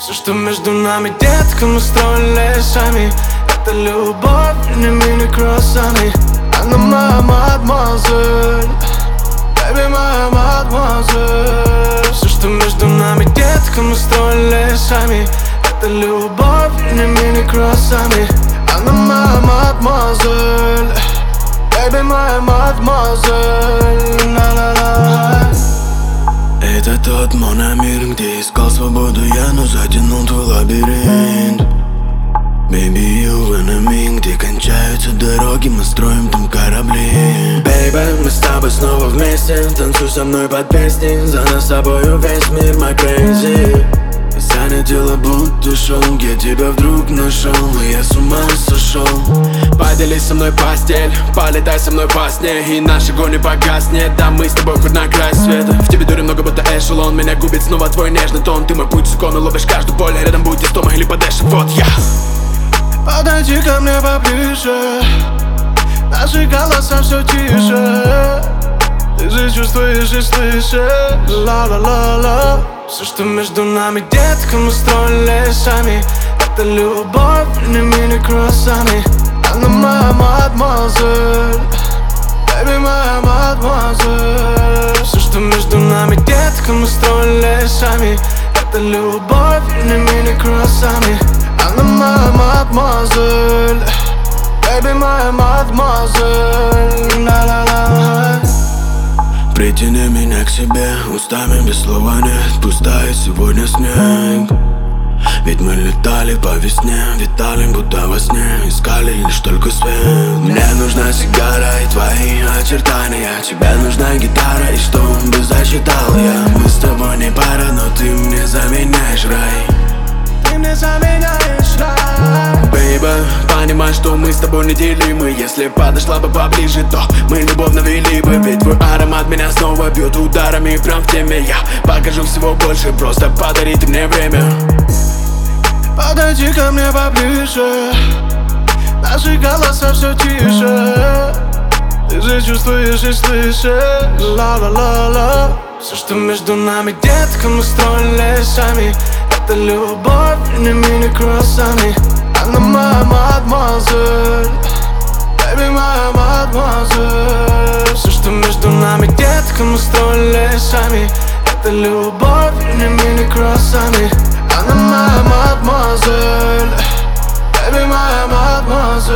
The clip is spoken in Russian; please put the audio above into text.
Все, что между нами, детка, мы строили сами. Это любовь, не мини-круассаны. Она моя мадемуазель, baby, моя мадемуазель. Все, что между нами, детка, мы строили сами. Это любовь, не мини-круассаны. Она моя мадемуазель, baby, моя мадемуазель. La-la-la. Это тот мономир, где искал свободу я, но затянул твой лабиринт. Baby, you and me, где кончаются дороги, мы строим там корабли. Baby, мы с тобой снова вместе, танцуй со мной под песни. За нас с собою весь мир, my crazy. Занятела будто шоу, я тебя вдруг нашел, и я с ума сошел. Поделись со мной постель, полетай со мной по сне, и наш огонь не погаснет. Да мы с тобой хоть на край света. В тебе дури много, будто эшелон. Меня губит снова твой нежный тон. Ты мой путь закону, ловишь каждую боль. Рядом будь из дома или подальше, вот я. Подойди ко мне поближе, наши голоса все тише. Ты же чувствуешь и слышишь, ла-ла-ла-ла. Все, что между нами, детка, мы строили сами. Это любовь, не мини-круассаны. Она моя мадемуазель, baby, моя мадемуазель. Все, что между нами, детка, мы строили сами. Это любовь, не мини-круассаны. Она моя мадемуазель, baby, моя мадемуазель. La-la-la. Притяни меня к себе, устами без слова нет. Пустая сегодня снег. Ведь мы летали по весне, витали будто во сне. Искали лишь только свет. Мне нужна сигара и твои очертания. Тебе нужна гитара и что бы зачитал я. Мы с тобой не пара, но ты мне заменяешь рай. Ты мне заменяешь рай. Baby, понимай, что мы с тобой неделимы. Если подошла бы поближе, то мы любовно вели бы. Ведь твой аромат меня снова бьет ударами прям в теме. Я покажу всего больше, просто подари ты мне время. Подойди ко мне поближе, наши голоса все тише. Ты же чувствуешь и слышишь, ла-ла-ла-ла. Все, что между нами, детка, мы строили сами. Это любовь, не мини-круассаны. Она моя мадемуазель, baby, моя мадемуазель. Все, что между нами, детка, мы строили сами. Это любовь, не мини-круассаны. Она моя мадемуазель, baby, моя мадемуазель.